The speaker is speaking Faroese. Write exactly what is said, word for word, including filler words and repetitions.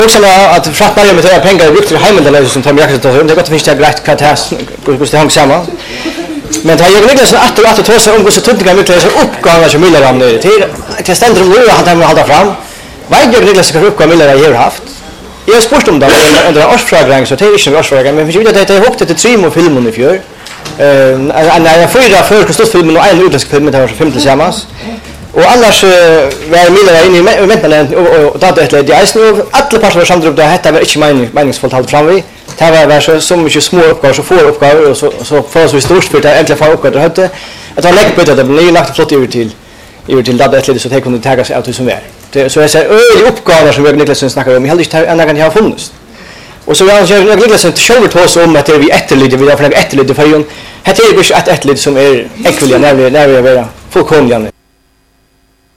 också att framför allt med det pengar brukt till hemlandet som tar mycket att det gott finns det grejt katas hur det hänger samman. Men det har ju Niklas att att att ta sig om så tunga mycket så uppgångar som Miller har nu till till ständer nu han har hålla fram. Vad gör Niklas ska uppgå Miller har haft? Jag sport om det under årsfrågan så det är inte årsfrågan men vi vet att det är högt till tre och filmen i fjör. Eh när jag förra för kostfilmen och en utländsk film det har så fem tillsammans. Och annars var Miller inne i mentalen och då det det är snö alla parter var samdrup det hette var inte mening meningsfullt håll fram vi. Det var så så mycket små uppgifter så få uppgifter och så så för så stort för det egentligen få uppgifter hade att ha läggt på det det lagt flott över till över till det det så det kunde ta sig ut som är. Det så är så öliga uppgifter som Niklas snackar om. Jag hade inte ända kan jag ha funnits. Och så jag jag Niklas inte show it was om att det vi etterlite vi har för etterlite för ju. Det är ju ett etterlite som är ekvivalent när vi när vi är fullkomliga.